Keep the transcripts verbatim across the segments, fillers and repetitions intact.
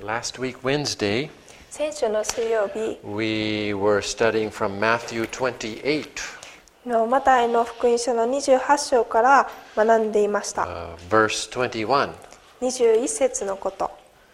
Last week, Wednesday, 先週の水曜日 we were studying from Matthew twenty-eight, のマタイの福音書のにじゅうはち章から学んでいました。 uh, verse twenty-one. にじゅういち節のこと。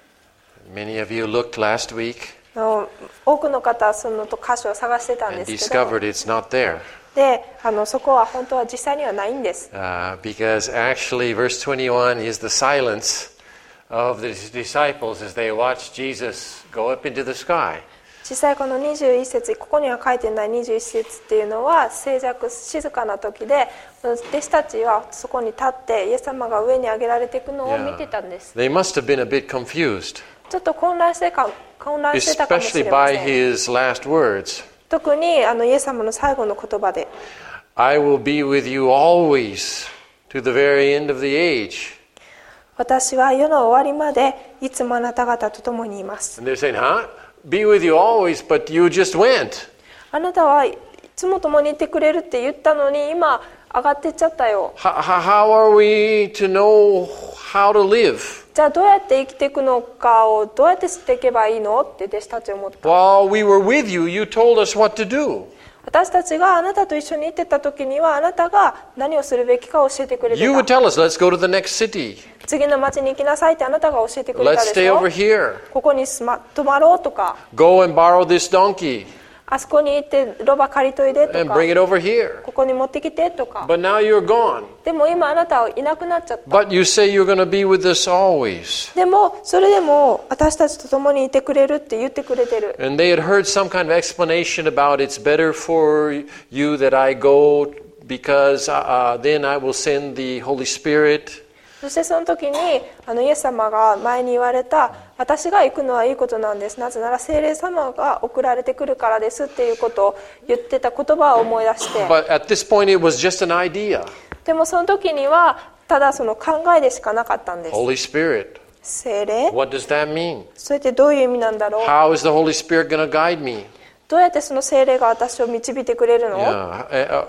Many of you looked last week の多くの方はその箇所を探してたん and ですけど、 discovered it's not there. であのそこは本当は実際にはないんです。 Uh, because actually, verse twenty-one is the silence of the disciples as they watched Jesus go up into the sky. 実際このにじゅういち節、ここには書いてないにじゅういち節っていうのは静寂静かな時で、弟子たちはそこに立ってイエス様が上に上げられていくのを見てたんです。 They must have been a bit confused, ちょっと混乱してか混乱してたかもし especially れま by せん。 his last words. 特にあのイエス様の最後の言葉で、 I will be with you always to the very end of the age. 私は世の終わりまでいつもあなた方と共にいます。 And they're saying, huh? Be with you always, but you just went. あなたはいつも共にいてくれるって言ったのに今上がってっちゃったよ。 How, how are we to know how to live? じゃあどうやって生きていくのかをどうやって知っていけばいいのって弟子たちは思った。 While we were with you, you told us what to do. 私たちがあなたと一緒に行ってた時にはあなたが何をするべきかを教えてくれて You would た。 tell us, let's go to the next city. 次の町に行きなさいってあなたが教えてくれた Let's で stay しょ。 over here. ここに住ま泊まろうとか、 Go and borrow this donkey あそこに行ってロバ借りといでと and か、 bring it over here. ここに持ってきてとか。 But now you're gone. でも今あなたはいなくなっちゃった。 But you say you're going to be with us always. でもそれでも私たちと共にいてくれるって言ってくれてる。 And they had heard some kind of explanation about it's better for you that I go because uh, then I will send the Holy Spirit. そしてその時にあのイエス様が前に言われた、私が行くのはいいことなんです、なぜなら聖霊様が送られてくるからですっていうことを言ってた言葉を思い出して、 But at this point it was just an idea. でもその時にはただその考えでしかなかったんです。 Holy Spirit. 聖霊、 What does that mean? それってどういう意味なんだろう。 How is the Holy Spirit going to guide me? どうやってその聖霊が私を導いてくれるの、 Yeah. Uh,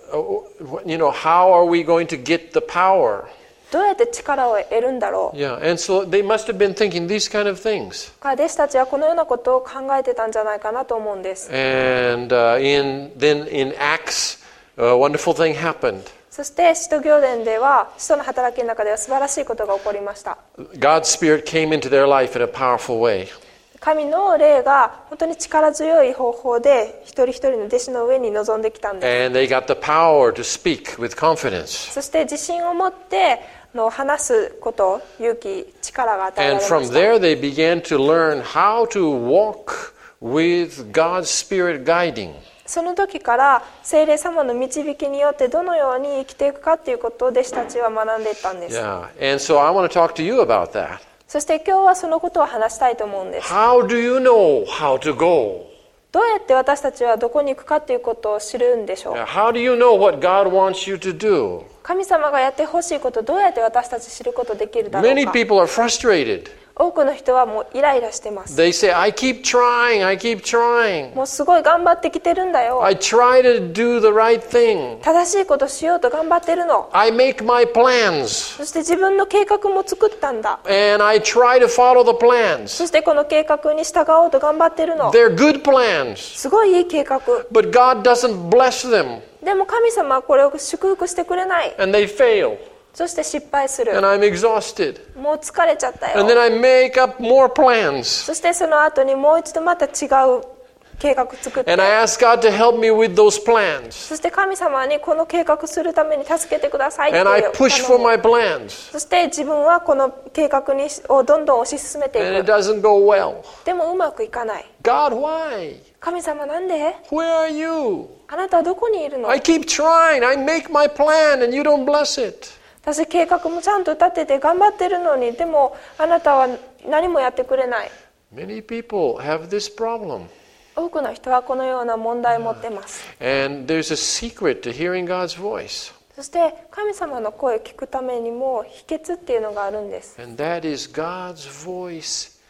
uh, you know, how are we going to get the power? どうやって力を得るんだろう。 Yeah, and so they must have been thinking these kind of things. 弟子たちはこのようなことを考えてたんじゃないかなと思うんです。 And uh, in then in Acts, a wonderful thing happened. そして使徒行伝では使徒の働きの中では素晴らしいことが起こりました。 God's Spirit came into their life in a powerful way. 神の霊が本当に力強い方法で一人一人の弟子の上に臨んできたんです。 And they got the power to speak with confidence. そして自信を持っての話すこと勇気力が与えら And れま from した。 there they began to learn how to walk with God's Spirit guiding. その時から聖霊様の導きによってどのように生きていくかということを弟子たちは学んでいったんです。 Yeah, and so I want to talk to you about that. そして今日はそのことを話したいと思うんです。 How do you know how to go? どうやって私たちはどこに行くかということを知るんでしょう。 How do you know what God wants you to do? 神様がやってほしいことをどうやって私たち知ることできるだろう Many か。 people are frustrated. 多くの人はもうイライラしてます。 They say, I keep trying, I keep trying. もうすごい頑張ってきてるんだよ。 I try to do the right thing. 正しいことしようと頑張ってるの。 I make my plans. そして自分の計画も作ったんだ。 And I try to follow the plans. そしてこの計画に従おうと頑張ってるの。 They're good plans. すごいいい計画。 But God doesn't bless them. でも神様はこれを祝福してくれない。 And they fail. そして失敗する。 And I'm exhausted. もう疲れちゃったよ。 And then I make up more plans. そしてその後にもう一度また違う計画作って。 And I ask God to help me with those plans. そして神様にこの計画するために助けてくださいって And I 頼 push む for my plans. そして自分はこの計画にをどんどん推し進めて And い it く。 doesn't go well. でもうまくいかない。 God, why? 神様なんで？ Where are you? あなたはどこにいるの？ I keep trying. I make my plan and you don't bless it. 私計画もちゃんと立てて頑張ってるのに、でもあなたは何もやってくれない。 Many people have this problem. 多くの人はこのような問題を持ってます。 And there's a secret to hearing God's voice. そして神様の声を聞くためにも秘訣っていうのがあるんです。 And that is God's voice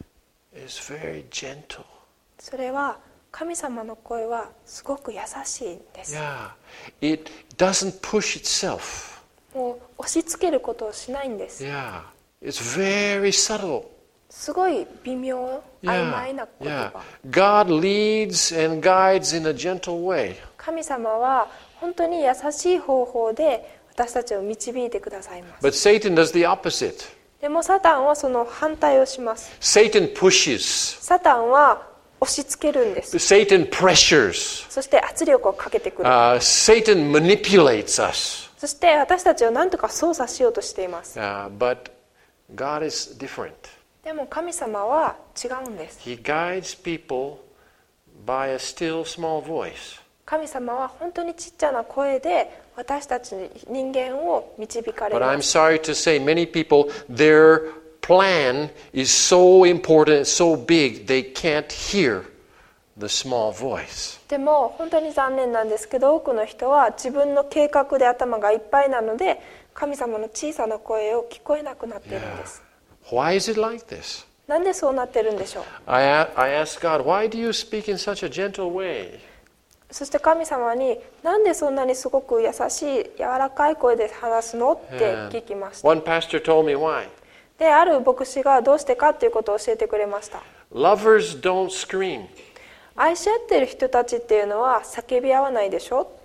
is very gentle. それは神様の声はすごく優しいんです。 Yeah. It doesn't push itself. もう押し付けることをしないんです。 Yeah. It's very subtle. すごい微妙、曖昧 Yeah, な言 yeah. 葉。 God leads and guides in a gentle way. 神様は本当に優しい方法で私たちを導いてくださいます。 But Satan does the opposite. でもサタンはその反対をします。 Satan pushes. サタンは押し付けるんです。 Satan pressures. そして圧力をかけてくる。 Uh, Satan manipulates us. そして私たちを何とか操作しようとしています。 Uh, but God is different. でも神様は違うんです。 He guides people by a still small voice. 神様は本当にちっちゃな声で私たち人間を導かれ But ま I'm す。 sorry to say, many people, their plan is so important, so big, they can't hear the small voice. でも本当に残念なんですけど、多くの人は自分の計画で頭がいっぱいなので神様の小さな声を聞こえなくなっているんです。 Why is it like this? なんでそうなってるんでしょう。 I, a- I ask God, why do you speak in such a gentle way? そして神様になんでそんなにすごく優しい柔らかい声で話すのって聞きました。 One pastor told me why. で、ある牧師がどうしてかっていうことを教えてくれました。 Lovers don't scream. 愛し合っている人たちっていうのは叫び合わないでしょ。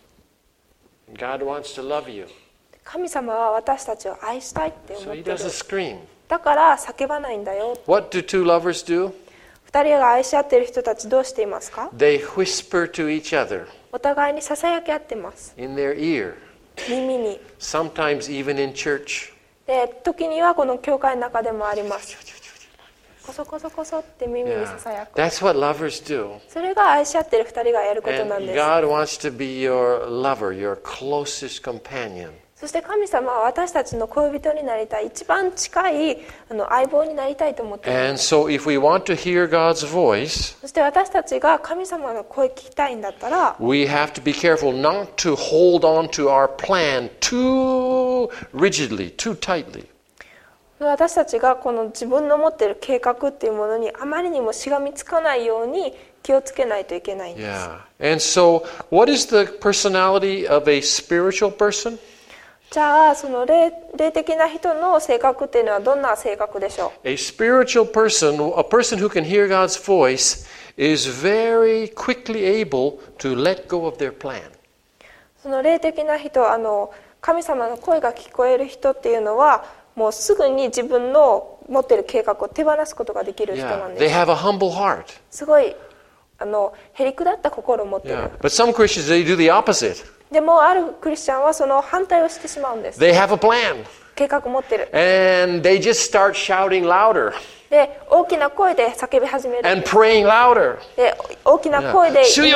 God wants to love you, 神様は私たちを愛したいって思 so っ he ている。 doesn't scream. だから叫ばないんだよ。 What do two lovers do? 二人が愛し合っている人たちどうしていますか？ They whisper to each other お互いにささやき合ってます。 in their ear, 耳に。 sometimes even in church. で、時にはこの教会の中でもあります。コソコソコソって耳に Yeah. ささやく。 That's what lovers do. それが愛し合っている二人がやることなん And です。 God wants to be your lover, your closest companion. そして神様は私たちの恋人になりたい、一番近いあの相棒になりたいと思っているん And です。 so if we want to hear God's voice, そして私たちが神様の声聞きたいんだったら、 we have to be careful not to hold on to our plan too rigidly, too tightly. 私たちがこの自分の持っている計画っていうものにあまりにもしがみつかないように気をつけないといけないんです。 Yeah. And so, what is the personality of a spiritual person? じゃあその 霊, 霊的な人の性格っていうのはどんな性格でしょう？ A spiritual person, a person who can hear God's voice, is very quickly able to let go of their plan. その霊的な人、あの神様の声が聞こえる人っていうのはもうすぐに自分の持っている計画を手放すことができる人な Yeah. ん They です。 have a humble heart. すごいあのへりくだった心を持っている。 Yeah. But some Christians, they do the opposite. でもあるクリスチャンはその反対をしてしまうんです。 They have a plan. 計画持ってる。 And they just start shouting louder で、大きな声で叫び始める。 and praying louder. で、大きな声で Yeah. 祈る。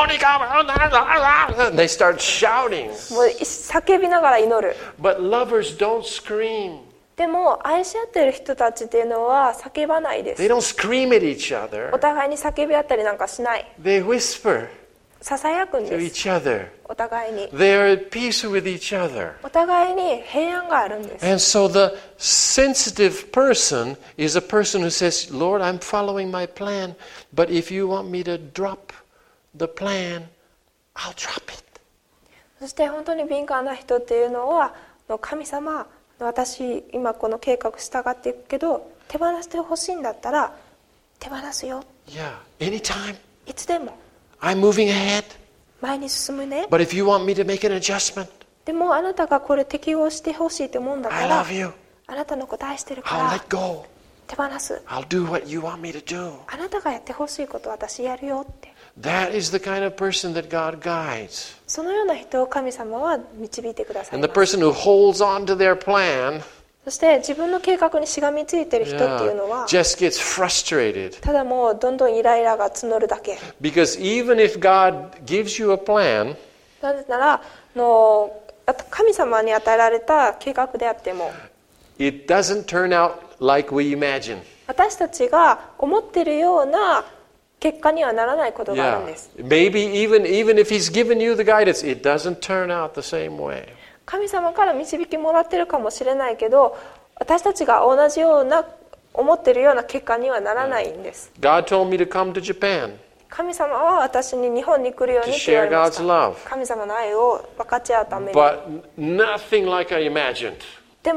They start shouting. もう叫びながら祈る。 But lovers don't scream. でも愛し合っている人たちっていうのは叫ばないで They す。 don't scream at each お other. 互いに叫び合ったりなんかしない。 They whisper ささやくん to です。 each other. お互いに。 They're at peace with each other. お互いに平安があるんです。 And so the sensitive person is a person who says, Lord, I'm following my plan, but if you want me to drop the plan, I'll drop it. そして本当に敏感な人っていうのは、神様、私今この計画従っていくけど、手放してほしいんだったら手放すよ。 Yeah, anytime. いつでも I'm moving ahead. 前に進むね。 But if you want me to make an adjustment, でもあなたがこれ適応してほしいと思うんだか I ら、 love you. あなたのこと愛してるか I'll ら let go. 手放す。 I'll do what you want me to do. あなたがやってほしいことを私やるよって。 That is the kind of person that God guides. そのような人を神様は導いてください And the ます。 person who holds on to their plan, そして自分の計画にしがみついている人っていうの yeah, は、 just gets frustrated. ただもうどんどんイライラが募るだけ。 Because even if God gives you a plan, なぜならあの神様に与えられた計画であっても、 it doesn't turn out like we imagine. 私たちが思っているような結果にはならないことがあるん Yeah. です。 Maybe even, even if He's given you the guidance, it doesn't turn out the same way. 神様から導きもらってるかもしれないけど、私たちが同じような思っているような結果にはならないんです。 God told me to come to Japan 神様は私に日本に来るように to って言わ share れまし God's た。 love. 神様の愛を分かち合うために。 But nothing like I imagined. でも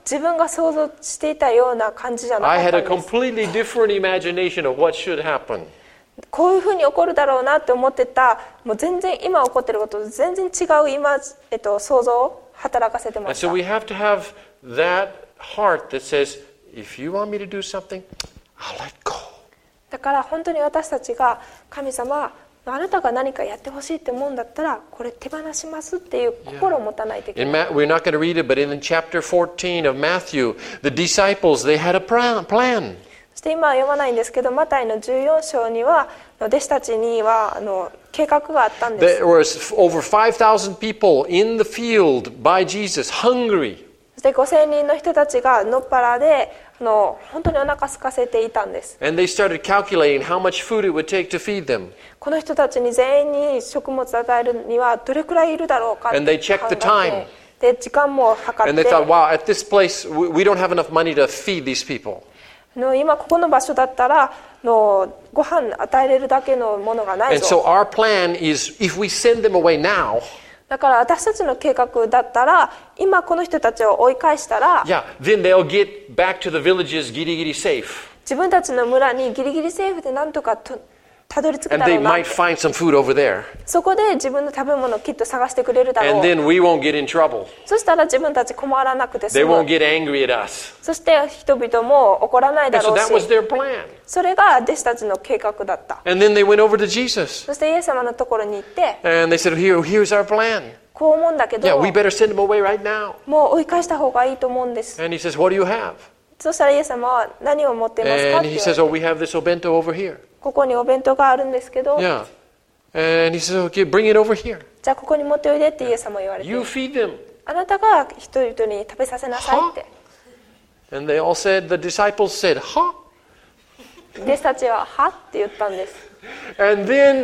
自分が想像していたような感じじゃなか I った had ん a です。 completely different imagination of what should happen. こういうふうに起こるだろうなって思ってた、もう全然今起こってることと全然違う今、えっと、想像を働かせてま And した。 so we have to have that heart that says, if you want me to do something, I'll let go. だから本当に私たちが神様、あなたが何かやってほしいって思うんだったらこれ手放しますっていう心を持たないといけ In ない。 Ma- we're not going to read it, but in chapter fourteen of Matthew, the disciples, they had a pra- plan. そして今は読まないんですけど、マタイのじゅうよん章には弟子たちにはあの計画があったんです。 There was over five thousand people in the field by Jesus, hungry. そしてごせんにんの人たちがのっぱらであの本当にお腹空かせていたんです。 And they started calculating how much food it would take to feed them. この人たちに全員に食物を与えるにはどれくらいいるだろうかって And they checked the 考えて、で時間も計 And っ they て thought, wow, at this place, we we don't have enough money to feed these people. の今ここの場所だったらのご飯与えれるだけのものがない And ぞ。 so our plan is, if we send them away now, だから私たちの計画だったら今この人たちを追い返したら yeah, then they'll get back to the villages giri giri safe. 自分たちの村にギリギリセーフでなんとかとたどり着く And だろ they うな。 might find some food over there. そこで自分の食べ物をきっと探してくれるだろ And う。 then we won't get in trouble. そしたら自分たち困らなくて They 済む。 won't get angry at us. そして人々も怒らないだ And ろ so う that was し、 their plan. それが弟子たちの計画だった。 And then they went over to Jesus. そしてイエス様のところに行って、 And they said, Here, here's our plan. こう思うんだけど、 Yeah, we better send them away right now. もう追い返した方がいいと思うんです。 And he says, What do you have? そしたらイエス様は何を持っていますかっ And て he 言われ says, て、 Oh, we have this obento over here. ここにお弁当があるんですけど、 Yeah. And he says, Okay, bring it over here. じゃあここに持っておいでってイエス様は言われて、 You feed them. あなたが人々に食べさせなさいって。 And they all said, The disciples said, Huh? 弟子たちははって言ったんです。 And then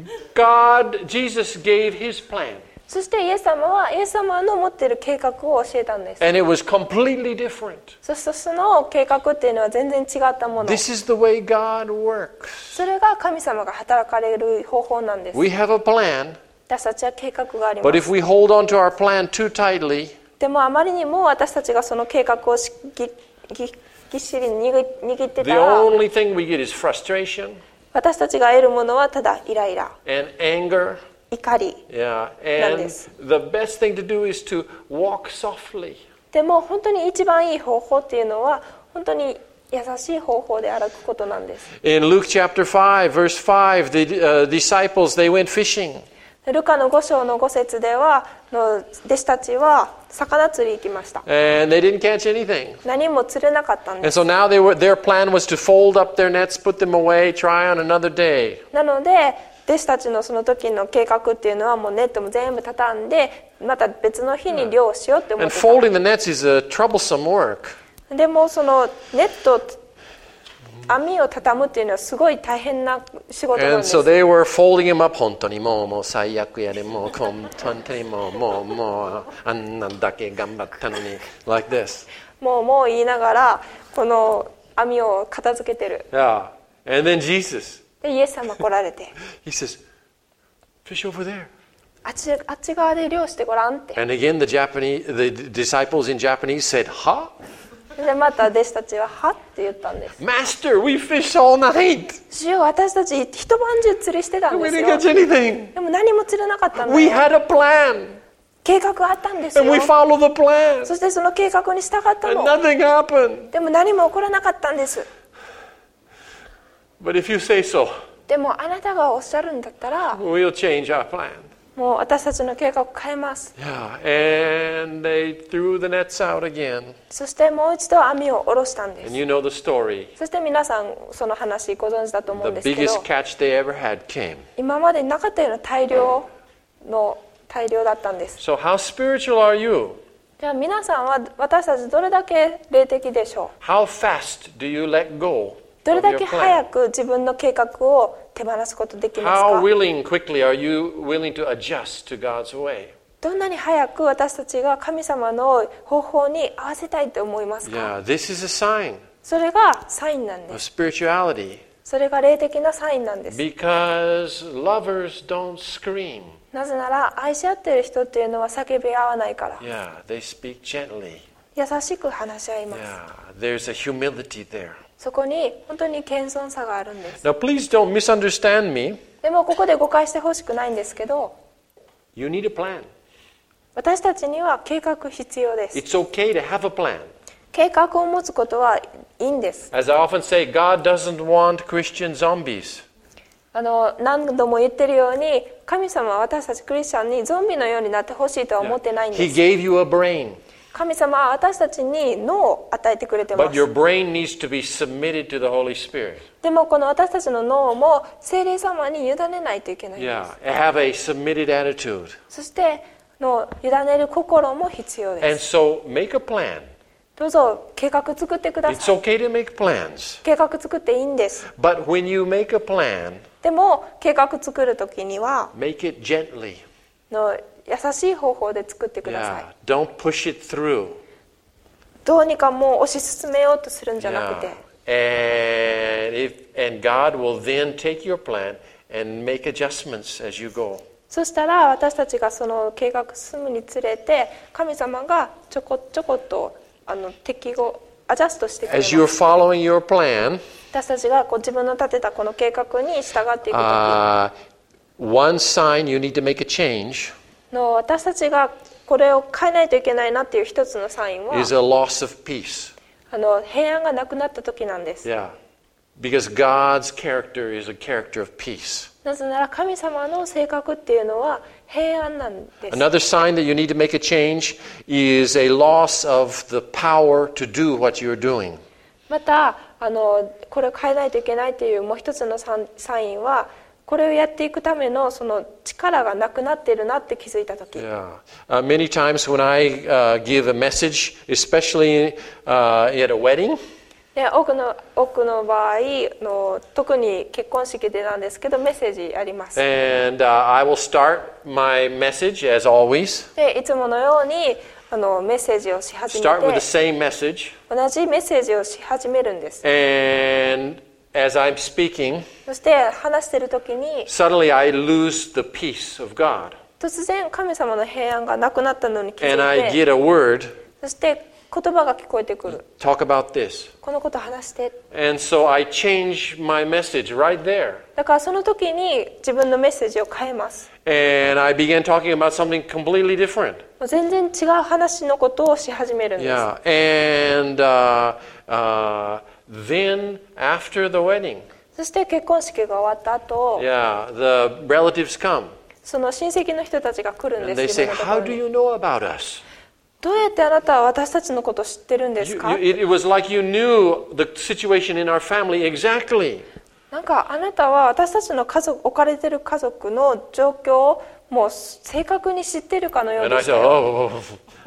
God, Jesus gave his plan. そしてイエス様はイエス様の持っている計画を教えたんです。 And it was completely different. そしてその計画っていうのは全然違ったもの。 This is the way God works. それが神様が働かれる方法なんです。 We have a plan, 私たちは計画がありま but す。 if we hold on to our plan too tightly, でもあまりにも私たちがその計画をしぎぎぎっしり握握ってた the ら、 only thing we get is frustration 私たちが得るものはただイライラ、 and anger. 怒り。 Yeah, None and this. the best thing to do is to walk softly. でも本当に一番いい方法っていうのは本当に優しい方法で歩くことなんです。 In Luke chapter five, verse five, the uh, disciples, they went fishing. ルカのご章のご節ではの弟子たちは魚釣り行きました。 And they didn't catch anything. 何も釣れなかったん And です。 so now they were, their plan was to fold up their nets, put them away, try on another day. なので弟子たちのその時の計画っていうのはもうネットも全部畳んでまた別の日に漁をしようって思っ And てた。 folding the nets is a troublesome work. でもそのネット網を畳むっていうのはすごい大変な仕事なん And です。 so they were folding them up. 本当にもうもう最悪やでもう本当にもうもうもうあんなんだけ頑張ったのに like this. もうもう言いながらこの網を片付けてる。 Yeah. And then Jesus, でイエス様来られて he says, fish over there. あっちあっち側で漁してごらんって。 And again, the Japanese, the disciples in Japanese said, "Huh? でまた弟子たちははって言ったんです。 Master, we fished all night. 主よ、私たち一晩中釣りしてたん We です didn't よ。 catch anything. でも何も釣れなかったんだ We よ。 had a plan, 計画があったんです and よ。 we followed the plan, そしてその計画に従った and の。 nothing happened." でも何も起こらなかったんです But if you say so, でもあなたがおっしゃるんだったら we'll change our plan. もう私たちの計画を変えます。 Yeah, and they threw the nets out again. そしてもう一度網を下ろしたんで And す。 you know the story. そして皆さんその話ご存知だと思うん The ですけど、 biggest catch they ever had came. 今までになかったような大量の大量だったんです。 So how spiritual are you? じゃあ皆さんは私たちどれだけ霊的でしょう。 How fast do you let go どれ of だ your け plan? 早く自分の計画を手放すことできます How か？ willing quickly are you willing to adjust to God's way? どんなに早く私たちが神様の方法に合わせたいと思いますか？ Yeah, this is a sign それがサインなんで of す。 spirituality それが霊的なサインなんです。 because lovers don't scream. なぜなら愛し合っている人っていうのは叫び合わないから。 Yeah, they speak gently. 優しく話し合います。 Yeah, there's a humility there. そこに本当に謙遜さがあるんです。 Now, please don't misunderstand me. でもここで誤解してほしくないんですけど、 You need a plan. 私たちには計画必要です。 It's okay to have a plan. 計画を持つことはいいんです。 As I often say, God doesn't want Christian zombies. あの何度も言ってるように、神様は私たちクリスチャンにゾンビのようになってほしいとは思ってないんで He す。 gave you a brain, 神様は私たちに脳を与えてくれてま but す。 your brain needs to be submitted to the Holy Spirit. でもこの私たちの脳も聖霊様に委ねないといけないんです。 Yeah, have a submitted attitude. そしての委ねる心も必要で And す。 so make a plan. どうぞ計画作ってくだ It's さい。 okay to make plans. 計画作っていいんです。 But when you make a plan, でも計画作るときには make it gently. の優しい方法で作ってください。 Yeah, don't push it through. どうにかもう推し進めようとするんじゃなくて、 Yeah. And if and God will then take your plan and make adjustments as you go. そしたら私たちがその計画進むにつれて、神様がちょこちょことあの適合アジャストしてくれま As you're す。 following your plan, 私たちがこう自分の立てたこの計画に従っていくとき uh, one sign you need to make a change の、私たちがこれを変えないといけないなっていう一つのサインは、 is a loss of peace. あの平安がなくなった時なんです。 Yeah. Because God's character is a character of peace. なぜなら神様の性格っていうのは平安なんです。 Another sign that you need to make a change is a loss of the power to do what you're doing. またあのこれを変えないといけないっていうもう一つのササインは、これをやっていくためのその力がなくなっているなって気づいた時、 Yeah. Uh, many times when I uh, give a message, especially uh, at a wedding, で多くの多くの場合の特に結婚式でなんですけどメッセージあります。 and uh, I will start my message as always. でいつものようにあのメッセージをし始め Start with the て same message, 同じメッセージをし始めるんです。 and as I'm speaking, そして話している時に suddenly I lose the peace of God, 突然神様の平安がなくなったのに気づ and I いて、 get a word. そして言葉が聞こえてくる。 Talk about this, このこと話して。 and so I change my message right there, だからその時に自分のメッセージを変えます。 and I began talking about something completely different. もう全然違う話のことをし始めるんです。 Yeah, and uh, uh, then after the wedding, そして結婚式が終わった後、 yeah, the relatives come その親戚の人たちが来るん and で they す。 say, 自分のとこ "How ろ do に you know about us?" どうやってあなたは私たちのことを知ってるんです You, か？ you, it, it was like you knew the situation in our family exactly. なんかあなたは私たちの家族、置かれている家族の状況をもう正確に知っているかのよう And で I した said, よ。 "Oh,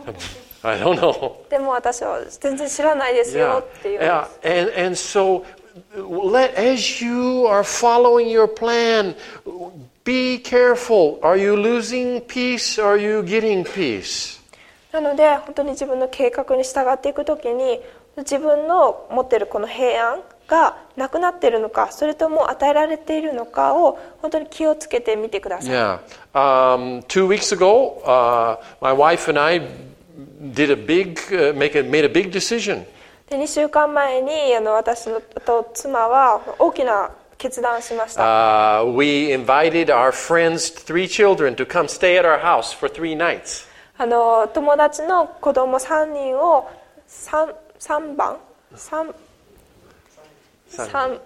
I don't know." でも私は全然知らないですよ Yeah, っていう。 yeah, and and so let as you are following your plan, be careful. Are you losing peace? Are you getting peace? なので本当に自分の計画に従っていくときに、自分の持っているこの平安がなくなっているのか、それとも与えられているのかを本当に気をつけてみてください。 Yeah. Um, two weeks ago, uh, my wife and I did a big, uh, make a, made a big decision. でにしゅうかんまえにあの私のと妻は大きな決断をしました。 Uh, we invited our friends' three children to come stay at our house for three nights. あの友達の子供さんにんを 3, 3番3 3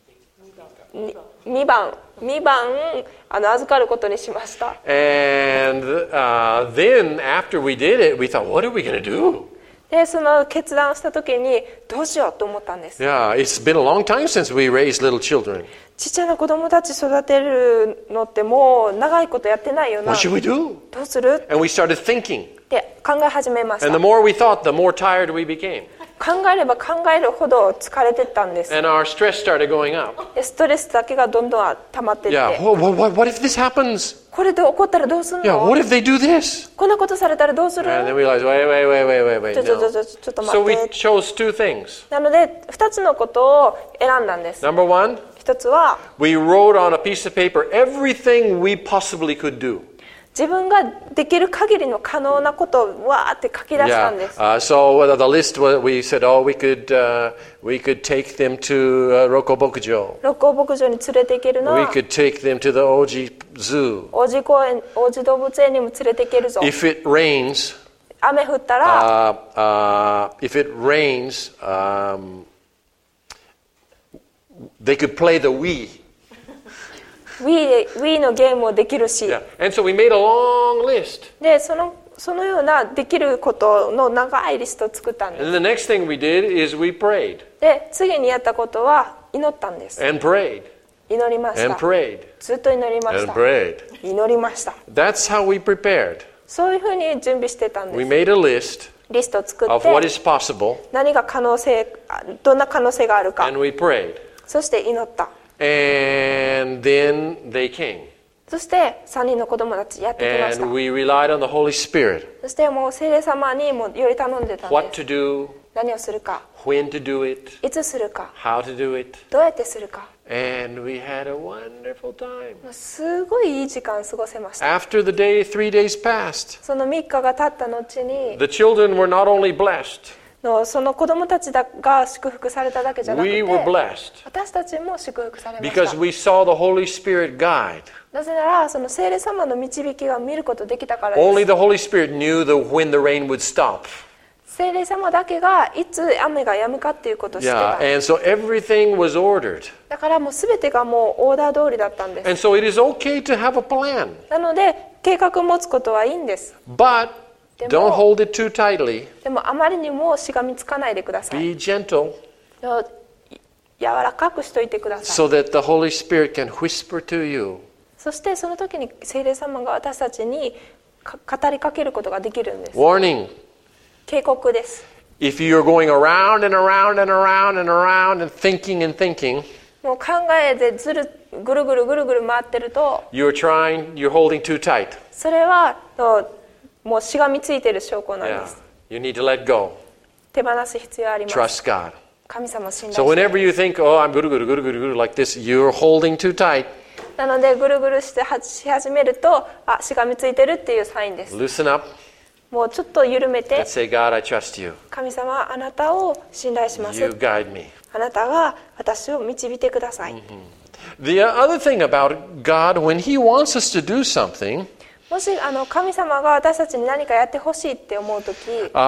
2番2番あの預かることにしました。 And uh, then after we did it, we thought, what are we going to do? でその決断をした時にどうしようと思ったんです。 Yeah, it's been a long time since we raised little children. ちっちゃな子供たち育てるのってもう長いことやってないよな。 What should we do? どうする And we started thinking. って考え始めまし And た。 the more we thought, the more tired we became. 考えれば考えるほど疲れてったんです。 And our stress started going up. でストレスだけがどんどん溜まっていって、 Yeah, what, what, what if this happens? これで起こったらどうする Yeah, の what if they do this? こんなことされたらどうする And then we realized, wait, wait, wait, wait, wait, ちょ wait, ちょちょ no. ちょちょっと So 待 we って。 chose two things. なのでふたつのことを選んだんです。 Number one, ひとつは we wrote on a piece of paper everything we possibly could do. 自分ができる限りの可能なことをわーって書き出したん Yeah. です。 Uh, so uh, the list was, we said, oh, we could uh, we could take them to uh, Rokobokujo. 六甲牧場に連れて行けるの We は could take them to the Oji Zoo. 王子公園、王子動物園にも連れて行けるぞ。 If it rains, 雨降ったら、 uh, uh, if it rains, um, they could play the Wii. Wii, Wii のゲームもできるし、 Yeah. And so we made a long list. でそのそのようなできることの長いリストを作ったんです。 And the next thing we did is we prayed で次にやったことは祈ったんです。 and prayed 祈りまし and た。 prayed ずっと祈りまし and た。 prayed. 祈りました。 That's how we prepared. そういうふうに準備してたん We です。 made a list リストを作っ of what て is possible 何が可能性、どんな可能性があるか、 and we prayed. そして祈った。 And then they came. そしてさんにんの子供たちやってきました。 And we relied on the Holy Spirit. そしてもう聖霊様にもより頼んでたん What です。 to do, 何をするか、 when to do it, いつするか、 how to do it. どうやってするか。 And we had a wonderful time. すごいいい時間過ごせました。 After the day, three days passed. そのみっかが経った後に、 The children were not only blessed, のその子供たちが祝福されただけじゃなく we て、 were blessed 私たちも祝福されまし because た。 we saw the Holy Spirit guide. なぜなら、その聖霊様の導きが見ることできたからで Only す。 the Holy Spirit knew the, when the rain would stop. 聖霊様だけがいつ雨が止むかっていうことを知って Yeah, た。 and so everything was ordered. だからもう全てがもうオーダー通りだったんです。 And so it is okay to have a plan, なので、計画を持つことはいいんです。 but でも don't hold it too tightly. でもあまりにもしがみつかないでください。 Be gentle 柔らかくしといてください。 so that the Holy Spirit can whisper to you. そしてその時に聖霊様が私たちにか語りかけることができるんです。 Warning, 警告です。 if you're going around and around and around and around and thinking and thinking, もう考えでずるぐるぐるぐるぐる回ってると、 you're trying, you're holding too tight. それはのもうしがみついている証拠なん Yeah. です。 You need to let go. 手放す必要あります。 Trust God. 神様を信 So 頼して。 whenever you think, oh, I'm guru guru guru guru guru like this, you're holding too tight. なのでぐるぐるしてはし始めると、あ、しがみついてるっていうサインです。 Loosen up もうちょっと緩め and て、 say, God, I trust you. 神様あなたを信頼します。 You guide me. あなたが私を導いてください。 The other thing about God, when He wants us to do something, もしあの神様が私たちに何かやってほしいって思うとき、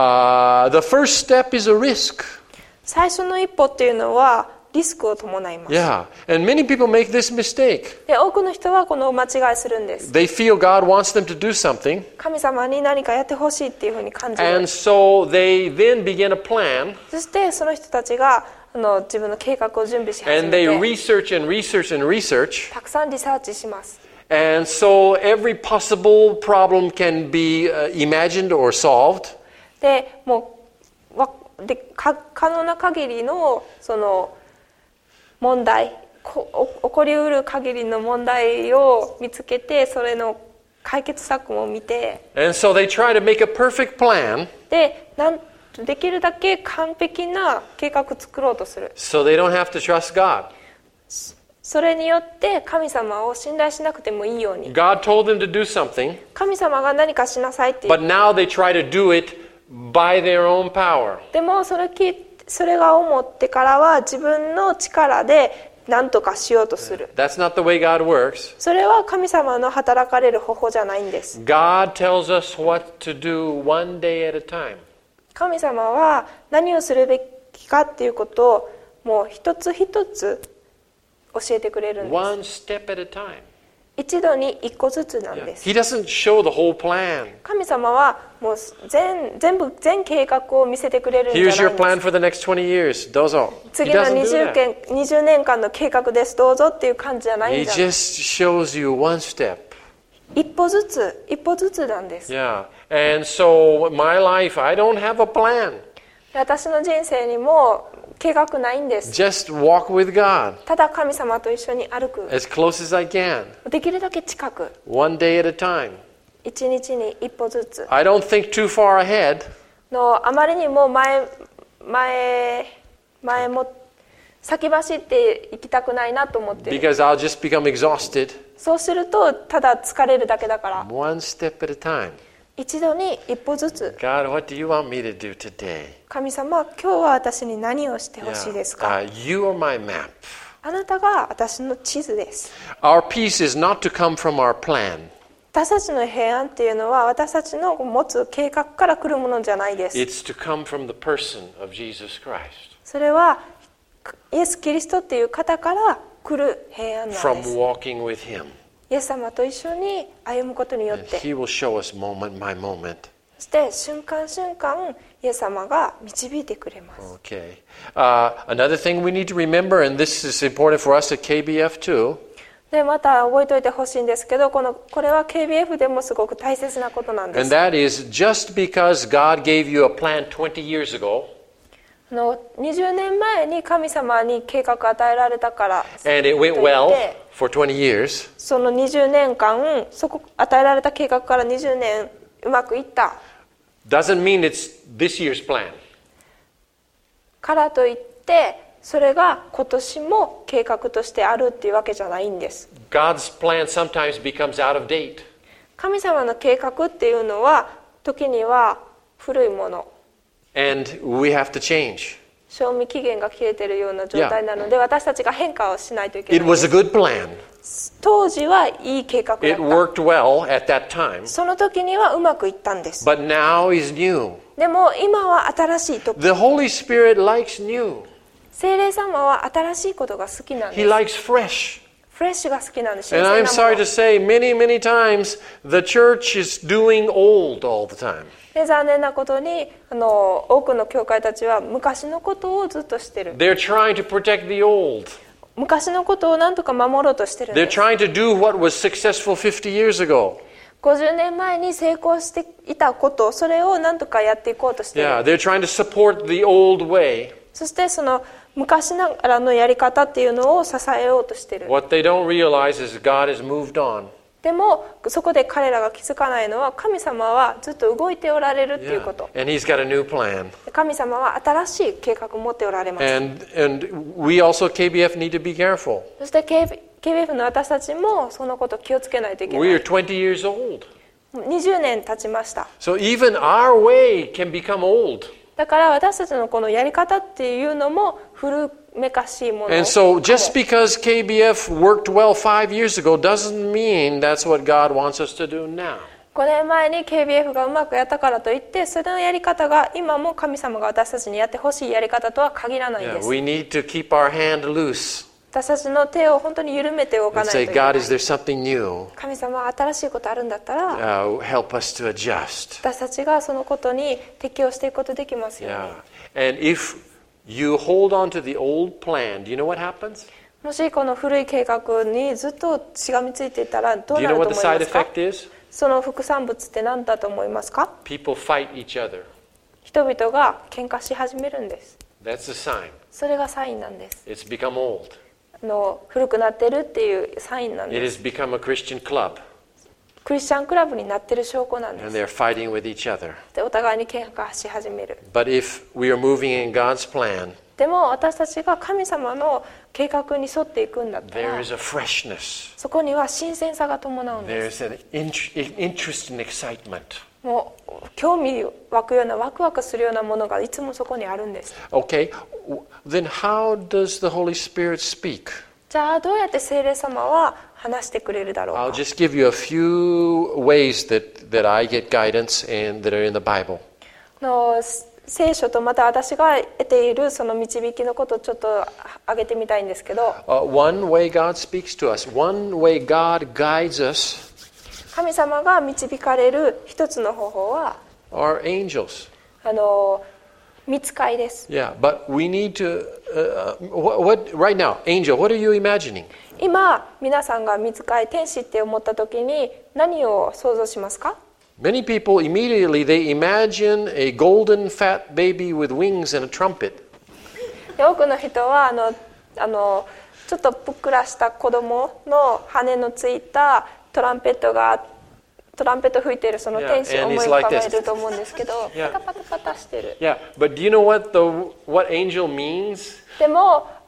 uh, the first step is a risk. 最初の一歩っていうのはリスクを伴います。 Yeah, and many people make this mistake. で、多くの人はこの間違いするんです。 They feel God wants them to do something, 神様に何かやってほしいっていうふうに感じる。 and so they then begin a plan, そしてその人たちがあの自分の計画を準備し始 and め they て、 research and research and research, たくさんリサーチします。 and so every possible problem can be uh, imagined or solved. で、もうわでか可能な限りのその問題、こお起こりうる限りの問題を見つけて、それの解決策も見て、 And so they try to make a perfect plan で、なんできるだけ完璧な計画作ろうとする。 so they don't have to trust God. それによって神様を信頼しなくてもいいように。 God told them to do something, 神様が何かしなさいって言 but now they try to do it by their own power. でもそれ聞いそれが思ってからは自分の力で何とかしようとする。 That's not the way God works. それは神様の働かれる方法じゃないんです。 God tells us what to do one day at a time. 神様は何をするべきかっていうことをもう一つ一つ教えてくれるんです。 One step at a time. 一度に一個ずつなんです。 He doesn't show the whole plan. 神様はもう全全部全計画を見せてくれるんじゃ Here's ない your んで plan す。 for the next twenty years. どうぞ. He 次の doesn't do 20 that. 件にじゅうねんかんの計画ですどうぞっていう感じじゃない He んじゃない。 just shows you one step. 一歩ずつ一歩ずつなんです。 Yeah. And so my life, I don't have a plan. 私の人生にも計画ないんです。 Just walk with God ただ神様と一緒に歩く。 as close as I can. できるだけ近く。 One day at a time. 一日に一歩ずつ。 I don't think too far ahead. のあまりにも前前前も先走って行きたくないなと思って。 Because I'll just become exhausted. そうするとただ疲れるだけだから。 One step at a time. 一度に一歩ずつ。 God, what do you want me to do today? 神様、今日は私に何をしてほしいですか？ Uh, you are my map. あなたが私の地図です。 Our peace is not to come from our plan. 私たちの平安っていうのは私たちの持つ計画から来るものじゃないです。 It's to come from the person of Jesus Christ. それはイエス・キリストっていう方から来る平安なん From です。 walking with Him. イエス様と一緒に歩むことによっ And て、 He will show us moment by moment. そして瞬間瞬間イエス様が導いてくれます。 Okay. Uh, another thing we need to remember, and this is important for us at K B F too, でまた覚えておいてほしいんですけど、このこれは ケービーエフ でもすごく大切なことなんで and す。 that is just because God gave you a plan twenty years ago, あのにじゅうねんまえに神様に計画を与えられたから and it went といっ well て、 for twenty years, そのにじゅうねんかんそこ与えられた計画からにじゅうねんうまくいった doesn't mean it's this year's plan. からといってそれが今年も計画としてあるっていうわけじゃないんです。 God's plan sometimes becomes out of date. 神様の計画っていうのは時には古いもの、 And we have to change. 賞味期限が切れているような状態なので、私たちが変化をしないといけ It ない。 was a good plan. 当時はいい計画だっ It た。 worked well at that time. その時にはうまくいったんです。 But now is new. でも今は新しい時。 The Holy Spirit likes new. 聖霊様は新しいことが好きなん He です。 likes fresh. フレッシュが好きなんです。新 And 鮮 I'm なも sorry の to say, many, many times the church is doing old all the time. で残念なことにあの多くの教会たちは昔のことをずっとしてる。 They're trying to protect the old. 昔のことを何とか守ろうとしてるん They're です。 trying to do what was successful fifty years ago. ごじゅうねんまえに成功していたこと、それを何とかやっていこうとしている。 Yeah, they're trying to support the old way. そしてその昔ながらのやり方っていうのを支えようとしている。 What they don't realize is God has moved on. でもそこで彼らが気づかないのは、神様はずっと動いておられるっていう Yeah. こと。 And He's got a new plan. 神様は新しい計画を持っておられます。 And and we also, K B F, need to be careful. そして ケービーエフ の私たちもそのこと気をつけないといけな We い。 are twenty years old. にじゅうねん経ちました。 So even our way can become old. だから私たちのこのやり方っていうのも古めかしいもの。 And so just because K B F worked well five years ago doesn't mean that's what God wants us to do now. ごねんまえに ケービーエフ がうまくやったからといって、そのやり方が今も神様が私たちにやってほしいやり方とは限らないん Yeah, です。 we need to keep our hand loose 私たちの手を本当に緩めておか and ない say, といけない。 God, is there something new? 神様は新しいことあるんだったら、 Uh, help us to adjust. 私たちがそのことに適応していくことできますように。 Yeah. And if you hold on to the old plan, do you know what happens? もしこの古い計画にずっとしがみついていたらど Do う you な know ると what 思い the ま side すか？ effect is? その副産物って何だと思いますか？ People fight each other. 人々が喧嘩し始めるんです。 That's a sign. それがサインなんです。 It's become old. あの古くなってるっていうサインなん It です。 has become a Christian club, クリスチャンクラブになってる証拠なんで and す。 they're fighting with each other. でお互いに喧嘩し始める。 But if we are moving in God's plan, でも私たちが神様の計画に沿っていくんだったら、 there is a freshness. そこには新鮮さが伴うんです。 There's an int- interest and excitement. もう興味湧くようなワクワクするようなものがいつもそこにあるんです。 Okay, then how does the Holy Spirit speak? じゃあどうやって聖霊様は話してくれるだろう I'll か。 just give you a few ways that, that I get guidance and that are in the Bible. の聖書とまた私が得ているその導きのことをちょっと挙げてみたいんですけど、 Uh, one way God speaks to us, one way God guides us 神様が導かれる一つの方法は are angels. あの御使いです。 Yeah, but we need to, uh, what, what, right now, angel, what are you imagining? 今皆さんが御使い天使って思った時に何を想像しますか？ Many people immediately, they imagine a golden fat baby with wings and a trumpet. で多くの人はあのあのちょっとぷっくらした子供の羽のついたトランペットがトランペット吹いてるその天使 Yeah, を and 思 he's い浮 like かべ this. ると思うんですけど、 Yeah. パタパタパタしてる。 Yeah, but do you know what the what angel means? でも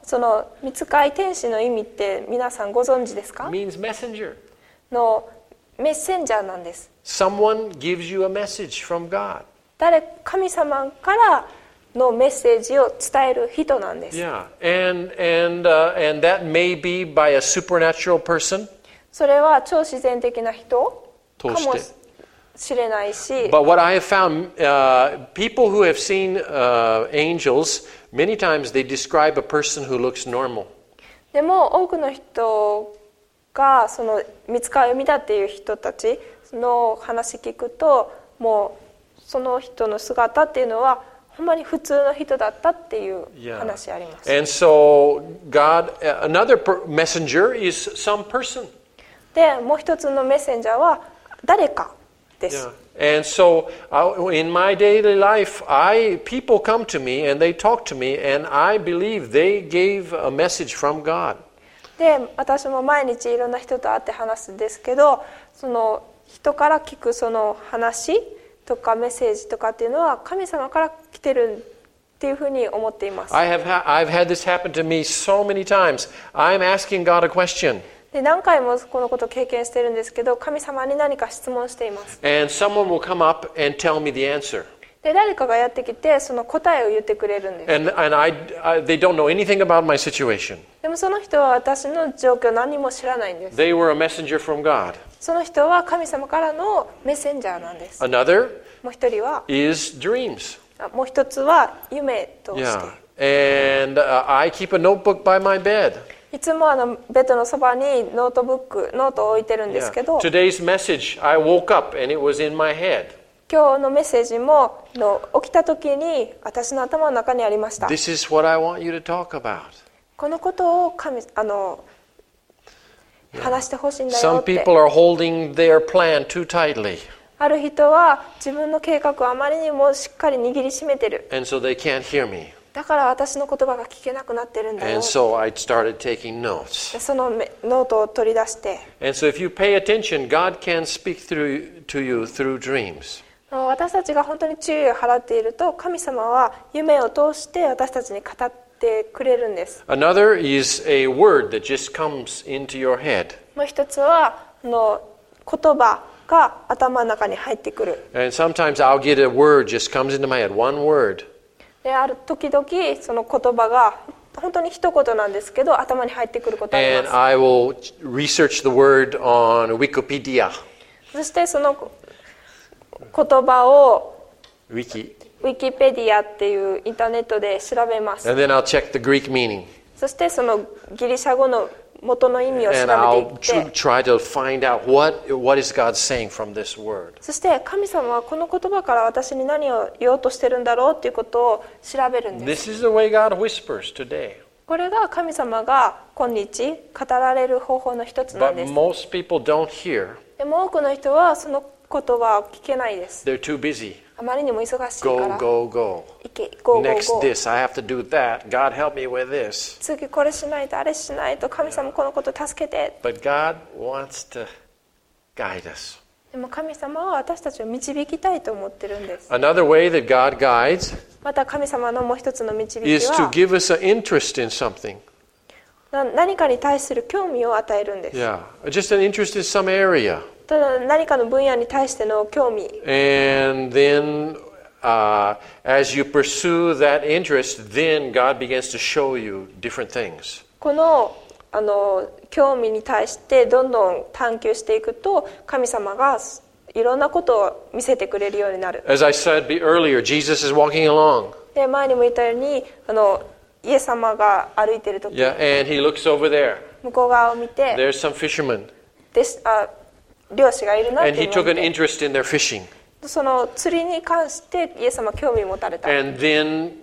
その御使い天使の意味って皆さんご存知ですか？ means messenger. のメッセンジャーなんです。 Someone gives you a message from God. 誰神様からのメッセージを伝える人なんです。 Yeah, and and uh, and that may be by a supernatural person. それは超自然的な人かも通してしれないし、 But what I have found, uh, people who have seen uh, angels, many times they describe a person who looks normal. でも多くの人がその御使いを見たっていう人たちの話聞くと、もうその人の姿っていうのはほんまに普通の人だったっていう話あります。 And so God, another per- messenger is some person. で、もう一つのメッセンジャーは誰かです。 Yeah. And so uh, in my daily life, I people come to me and they talk to me, and I believe they gave a message from God. で、私も毎日いろんな人と会って話すんですけど、その人から聞くその話とかメッセージとかっていうのは神様から来てるっていうふうに思っています。 I have ha- I've had this happen to me so many times. I'm asking God a question. で、何回もこのことを経験してるんですけど、神様に何か質問しています。 And someone will come up and tell me the answer. で、誰かがやってきてその答えを言ってくれるんです。 And, and I, I, they don't know anything about my situation. でもその人は私の状況を何も知らないんです。 They were a messenger from God. その人は神様からのメッセンジャーなんです。 Another もう一人は is dreams. あもう一つは夢として、 Yeah. And uh, I keep a notebook by my bed. いつもあのベッドのそばにノートブックノートを置いてるんですけど、 Yeah. Today's message, I woke up and it was in my head. 今日のメッセージもの起きた時に私の頭の中にありました。 This is what I want you to talk about. このことを神あの、yeah. 話してほしいんだよ Some って。 people are holding their plan too tightly. ある人は自分の計画をあまりにもしっかり握りしめてる。 And so they can't hear me. だから私の言葉が聞けなくなってるんだよ。 And so I started taking notes. でそのノートを取り出して。 And so if you pay attention, God can speak through to you through dreams. 私たちが本当に注意を払っていると、神様は夢を通して私たちに語ってくれるんです。 Another is a word that just comes into your head. もう一つはの言葉が頭の中に入ってくる。 And sometimes I'll get a word just comes into my head, one word. である時々その言葉が本当に一言なんですけど頭に入ってくることあり And ます。 I will research the word on Wikipedia. そしてその言葉を Wiki. ウィキペディアっていうインターネットで調べます。 And then I'll check the Greek meaning. そしてそのギリシャ語の元の意味を調 And I'll べていっ tr- て、 try to find out what, what is God saying from this word. そして神様はこの言葉から私に何を言おうとしてるんだろうっていうことを調べるんです。 This is the way God whispers today. これが神様が今日語られる方法の一つなん But です。 most people don't hear. でも多くの人はその言葉を聞けないです。 They're too busy. あまりにも忙しいから Go, go, go. 行け、ゴーゴー Next ゴー this, I have to do that. God help me with this. 次これしないとあれしないと神様このこと助けて。 But God wants to guide us. でも神様は私たちを導きたいと思ってるんです。 Another way that God guides また神様のもう一つの導き is to は give us an interest in something. な何かに対する興味を与えるんです。 Yeah, just an interest in some area. ただ何かの分野に対しての興味。 And then uh, as you pursue that interest, then God begins to show you different things. このあの興味に対してどんどん探求していくと神様がいろんなことを見せてくれるようになる。 As I said earlier, Jesus is walking along. で前にも言ったようにあのイエス様が歩いている時、 Yeah, and he looks over there. 向こう側を見て There's some fishermen. であ漁師がいるなっ And て he 思っ took an て interest in their fishing. その釣りに関してイエス様は興味を持たれた。 And then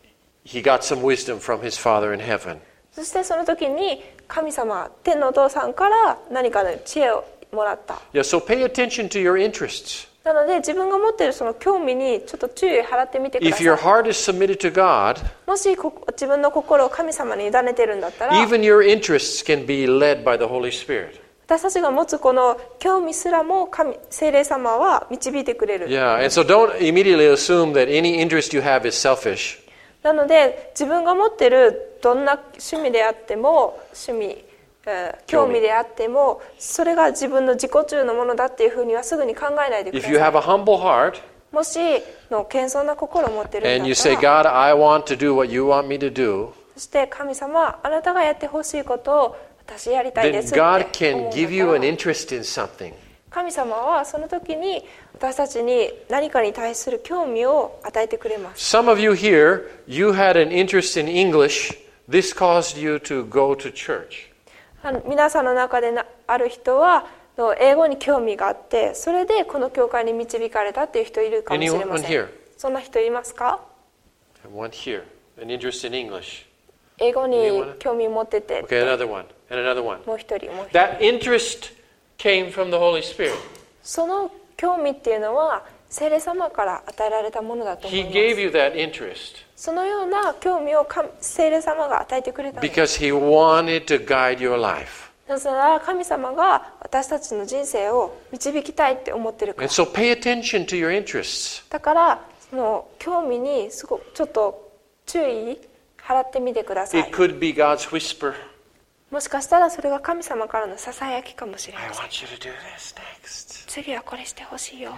he got some wisdom from his Father in heaven. そしてその時に神様天のお父さんから何かの知恵をもらった。 Yeah, so pay attention to your interests. なので自分が持っているその興味にちょっと注意を払ってみてくだ If さ your い。 heart is submitted to God, もしこ自分の心を神様に委ねてるんだったら、 even your interests can be led by the Holy Spirit. 私たちが持つこの興味すらも神聖霊様は導いてくれる。 Yeah, and so don't immediately assume that any interest you have is selfish. なので自分が持っているどんな趣味であっても趣味、えー、興味であってもそれが自分の自己中のものだっていうふうにはすぐに考えないでください。 If you have a humble heart, もしの謙遜な心を持っているんだ and っ you た say, ら God, I want to do what you want me to do, そして神様あなたがやってほしいことを私やりたいで then すって God 思 can うん give you だ an ったら interest in something. 神様はその時に私たちに何かに対する興味を与えてくれます。 Some of you here, you had an interest in English. This caused you to go to church. あの皆さんの中でなある人はの英語に興味があってそれでこの教会に導かれたっていう人いるかもしれませ Anyone here? ん。そんな人いますか？ One here, an interest in English. 英語に興味持ってて Okay, another one, and another one. もう一人もう一人 That interest came from the Holy Spirit. その興味っていうのは聖霊様から与えられたものだと思い He ます。 gave you that interest そのような興味を神聖霊様が与えてくれたんです。 because He wanted to guide your life. なぜなら神様が私たちの人生を導きたいって思ってるから。 And so pay attention to your interests. だからその興味にすごくちょっと注意払ってみてください。 It could be God's whisper. もしかしたらそれが神様からのささやきかもしれ I ません。 want you to do this next. 次はこれしてほしいよ。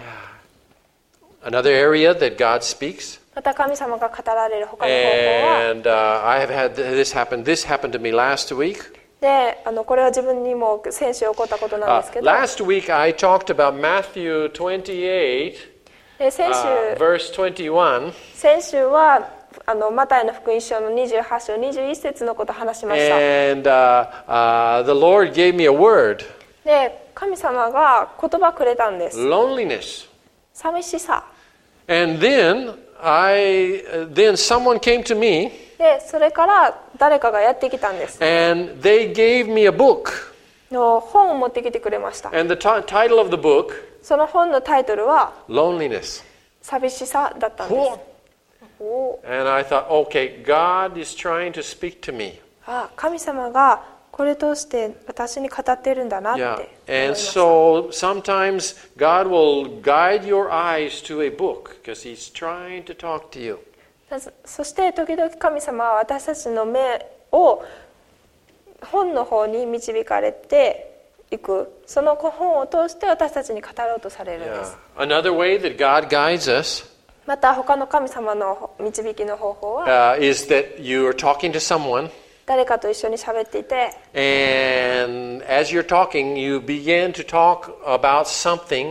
Another area that God speaks. また神様が語られる他の方法は、 And uh, I have had this happen. This happened to me last week. で、あのこれは自分にも先週起こったことなん Uh, ですけど、 last week I talked about Matthew twenty-eight, で先週、 uh, verse twenty-one. 先週はあのマタイの福音書のにじゅうはち章にじゅういち節のことを話しました。 And uh, uh, the Lord gave me a word, で、神様が言葉くれたんです。 loneliness. 寂しさ。 And then I, uh, then someone came to me で、それから誰かがやってきたんです。 and they gave me a book. の本を持ってきてくれました。 And the t- title of the book, その本のタイトルは Loneliness. 寂しさだったんです。 お And I thought, okay, God is trying to speak to me. あ、神様がこれとして私に語ってるんだなって Yeah. 思いま And した。 so sometimes God will guide your eyes to a book because He's trying to talk to you. そして時々神様は私たちの目を本の方に導かれていく。その本を通して私たちに語ろうとされるんで Yeah. す。 Another way that God guides us また他の神様の導きの方法は uh, is that you are talking to someone, 誰かと一緒に喋っていて and as you're talking, you begin to talk about something,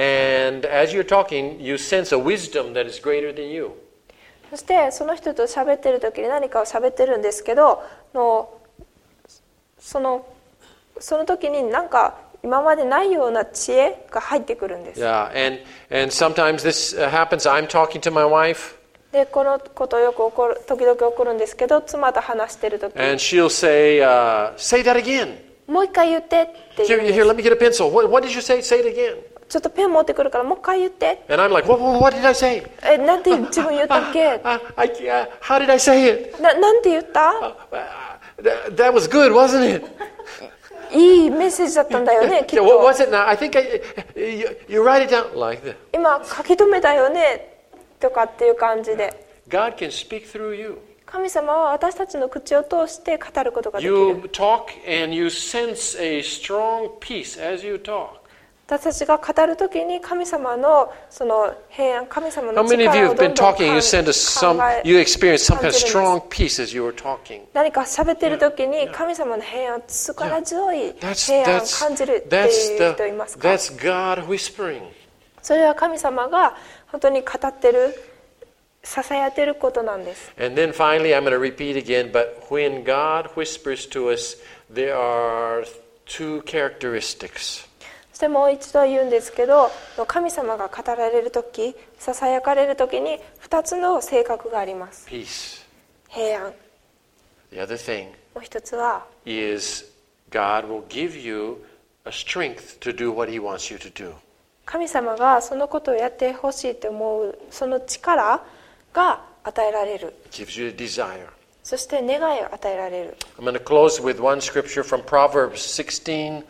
and as you're talking, you sense a wisdom that is greater than you. そしてその人と喋ってる時に何かを喋ってるんですけどのそのその時に何か今までないような知恵が入ってくるんです。 Yeah, and and sometimes this uh, happens. I'm talking to my wife, でこのことよく起こる時々起こるんですけど妻と話してる時 and she'll say, uh, "Say that again." もう一回言ってって言 Here, うんです here, let me get a pencil. What, what did you say? Say it again. ちょっとペン持ってくるからもう一回言って And I'm like, what, what, what did I say? えなんて自分言ったっけ Uh, I, uh, how did I say it? ななんて言った Uh, that, that was good, wasn't it? いいメッセージだったんだよねきっ Yeah, what と was it now? I think I, you, you write it down like that. 今書き留めたよねとかっていう感じで God can speak through you. 神様は私たちの口を通して語ることができる You talk and you sense a strong peace as you talk. 私たちが語るときに神様のその平安神様 How の many of you 力を have ど been んどん talking? You sense some, 考え you experience some kind of 感じるんです strong peace as you were talking. 何か喋ってるときに神様の平安力強い That's 平安を that's 感じるって that's いう人い the ますか that's God whispering. それは神様が本当に語ってるささやいてることなんです。 And then finally, I'm going to repeat again. But when God whispers to us, there are two characteristics. そしてもう一度言うんですけど神様が語られるときささやかれるときに二つの性格があります。 Peace. 平安。 The other thing もう一つは is God will give you a strength to do what He wants you to do. 神様がそのことをやってほしいと思うその力が与えられる。 It gives you a desire. そして願いを与えられる。 I'm going to close with one scripture from Proverbs sixteen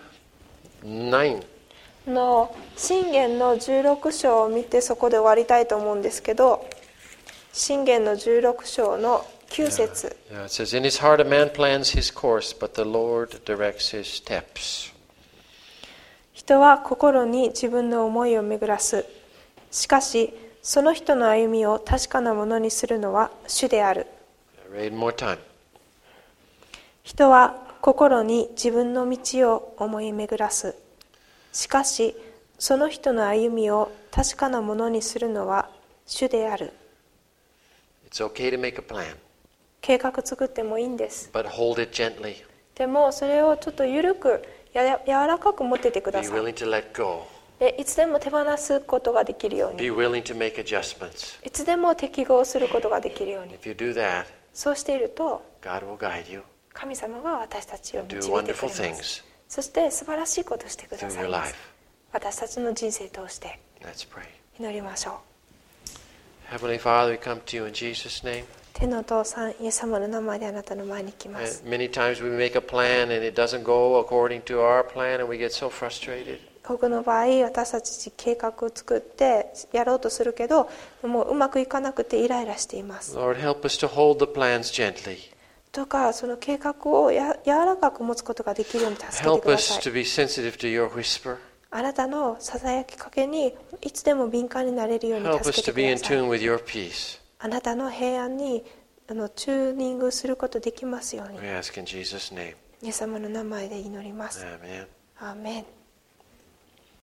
nine. の箴言のじゅうろく章を見てそこで終わりたいと思うんですけど箴言のじゅうろく章のきゅう節。 Yeah, it says, In his heart a man plans his course, but the Lord directs his steps. 人は心に自分の思いを巡らす。しかし、その人の歩みを確かなものにするのは主である。 Read more time. 人は心に自分の道を思い巡らす。しかし、その人の歩みを確かなものにするのは主である。 It's okay to make a plan, 計画作ってもいいんです。 but hold it gently. でもそれをちょっと緩くやや柔らかく持っててくだ Be さい。 willing to let go. でいつでも手放すことができるよう Be に、 willing to make adjustments. いつでも適合することができるように。 If you do that, そうしていると God will guide you 神様が私たちを and 導 do いてく wonderful れます。 things そして素晴らしいことをしてくだ through さい your ま life. す。私たちの人生通して Let's pray. 祈りましょう。 Heavenly Father, we come to you in Jesus' name. 天のお父さん、イエス様の名前であなたの前に来ま And す。 many times we make a plan and it doesn't go according to our plan and we get so frustrated. 多くの場合、私たち計画を作ってやろうとするけど、もううまくいかなくてイライラしています。 Lord, help us to hold the plans gently. どうかその計画をや柔らかく持つことができるように助けて Help くだ us さ to い。 be sensitive to your whisper. あなたのささやきかけにいつでも敏感になれるように Help 助 us け to て be く in ださい。 tune with your peace. あなたの平安にあのチューニングすることできますように。 We ask in Jesus' name. イエス様の名前で祈ります。 Amen. アーメン。